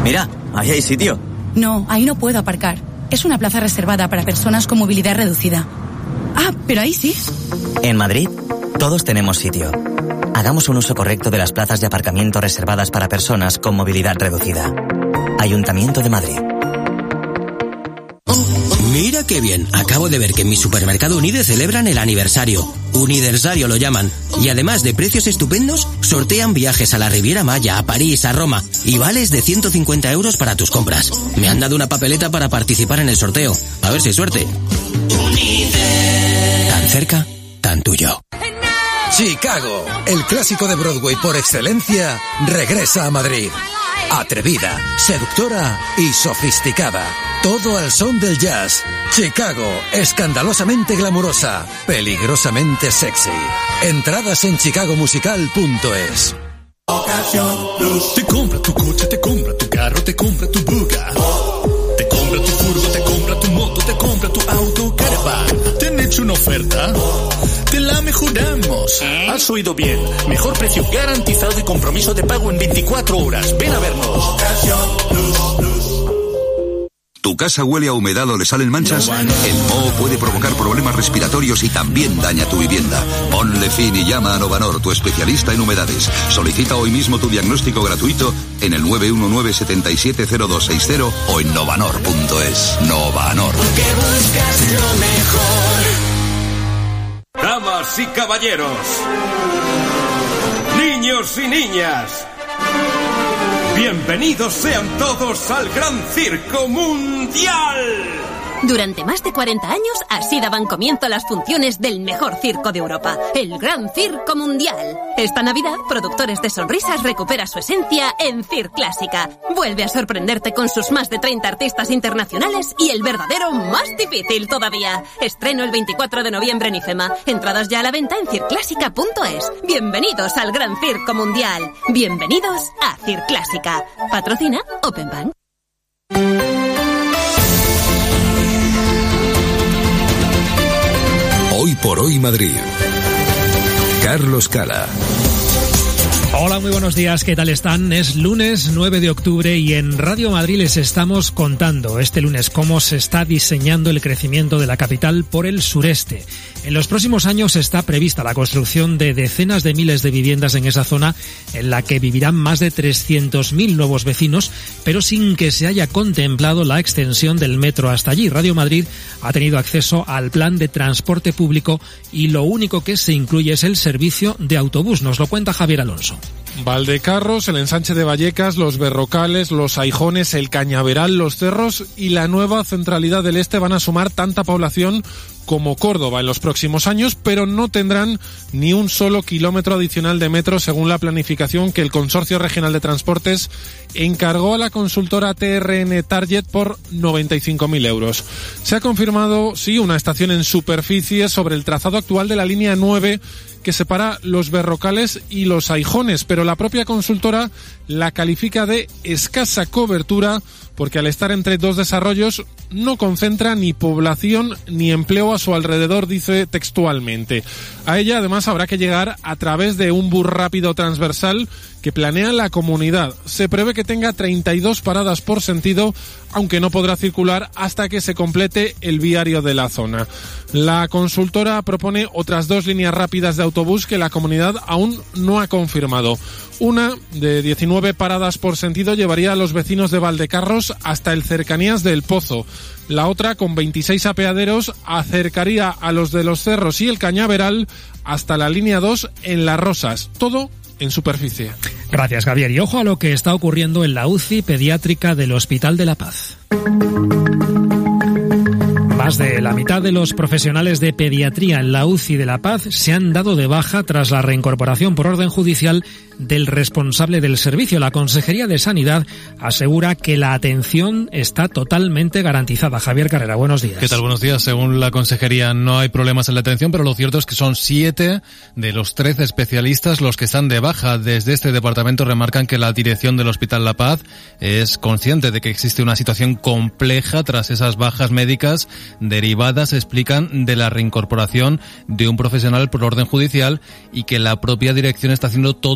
Mira, ahí hay sitio. No, ahí no puedo aparcar. Es una plaza reservada para personas con movilidad reducida. Ah, pero ahí sí. En Madrid, todos tenemos sitio. Hagamos un uso correcto de las plazas de aparcamiento reservadas para personas con movilidad reducida. Ayuntamiento de Madrid. Mira qué bien, acabo de ver que en mi supermercado Unide celebran el aniversario. Universario lo llaman. Y además de precios estupendos, sortean viajes a la Riviera Maya, a París, a Roma y vales de 150 euros para tus compras. Me han dado una papeleta para participar en el sorteo. A ver si hay suerte. Unide. Tan cerca, tan tuyo. Chicago, el clásico de Broadway por excelencia, regresa a Madrid. Atrevida, seductora y sofisticada. Todo al son del jazz. Chicago, escandalosamente glamurosa, peligrosamente sexy. Entradas en chicagomusical.es. Te compra tu coche, te compra tu carro, te compra tu buga. Te compra tu furgo, te compra tu moto, te compra tu auto, caravan. ¿Te han hecho una oferta? Te la mejoramos. Has oído bien. Mejor precio garantizado y compromiso de pago en 24 horas. Ven a vernos. ¿Tu casa huele a humedad o le salen manchas? El moho puede provocar problemas respiratorios y también daña tu vivienda. Ponle fin y llama a Novanor, tu especialista en humedades. Solicita hoy mismo tu diagnóstico gratuito en el 919-770260 o en novanor.es. Novanor. Porque buscas lo mejor. Damas y caballeros, niños y niñas, bienvenidos sean todos al Gran Circo Mundial. Durante más de 40 años, así daban comienzo las funciones del mejor circo de Europa, el Gran Circo Mundial. Esta Navidad, Productores de Sonrisas recupera su esencia en Circlásica. Vuelve a sorprenderte con sus más de 30 artistas internacionales y el verdadero más difícil todavía. Estreno el 24 de noviembre en IFEMA. Entradas ya a la venta en circlásica.es. Bienvenidos al Gran Circo Mundial. Bienvenidos a Circlásica. Patrocina Open Bank. Hoy por hoy Madrid. Carlos Cala. Hola, muy buenos días, ¿qué tal están? Es lunes 9 de octubre y en Radio Madrid les estamos contando este lunes cómo se está diseñando el crecimiento de la capital por el sureste. En los próximos años está prevista la construcción de decenas de miles de viviendas en esa zona en la que vivirán más de 300.000 nuevos vecinos, pero sin que se haya contemplado la extensión del metro hasta allí. Radio Madrid ha tenido acceso al plan de transporte público y lo único que se incluye es el servicio de autobús. Nos lo cuenta Javier Alonso. Valdecarros, el ensanche de Vallecas, los Berrocales, los Aijones, el Cañaveral, los Cerros y la nueva Centralidad del Este van a sumar tanta población como Córdoba en los próximos años, pero no tendrán ni un solo kilómetro adicional de metro según la planificación que el Consorcio Regional de Transportes encargó a la consultora TRN Target por 95.000 euros. Se ha confirmado, sí, una estación en superficie sobre el trazado actual de la línea 9 que separa los Berrocales y los Aijones, pero la propia consultora la califica de escasa cobertura porque al estar entre dos desarrollos no concentra ni población ni empleo a su alrededor, dice textualmente. A ella además habrá que llegar a través de un bus rápido transversal que planea la comunidad. Se prevé que tenga 32 paradas por sentido, aunque no podrá circular hasta que se complete el viario de la zona. La consultora propone otras 2 líneas rápidas de autobús que la comunidad aún no ha confirmado. Una, de 19 paradas por sentido, llevaría a los vecinos de Valdecarros hasta el Cercanías del Pozo. La otra, con 26 apeaderos, acercaría a los de los Cerros y el Cañaveral hasta la línea 2 en Las Rosas. Todo en superficie. Gracias, Javier. Y ojo a lo que está ocurriendo en la UCI pediátrica del Hospital de la Paz. Más de la mitad de los profesionales de pediatría en la UCI de La Paz se han dado de baja tras la reincorporación por orden judicial del responsable del servicio. La Consejería de Sanidad asegura que la atención está totalmente garantizada. Javier Carrera, buenos días. ¿Qué tal? Buenos días. Según la Consejería no hay problemas en la atención, pero lo cierto es que son 7 de los 13 especialistas los que están de baja. Desde este departamento remarcan que la dirección del Hospital La Paz es consciente de que existe una situación compleja tras esas bajas médicas derivadas, explican, de la reincorporación de un profesional por orden judicial y que la propia dirección está haciendo todo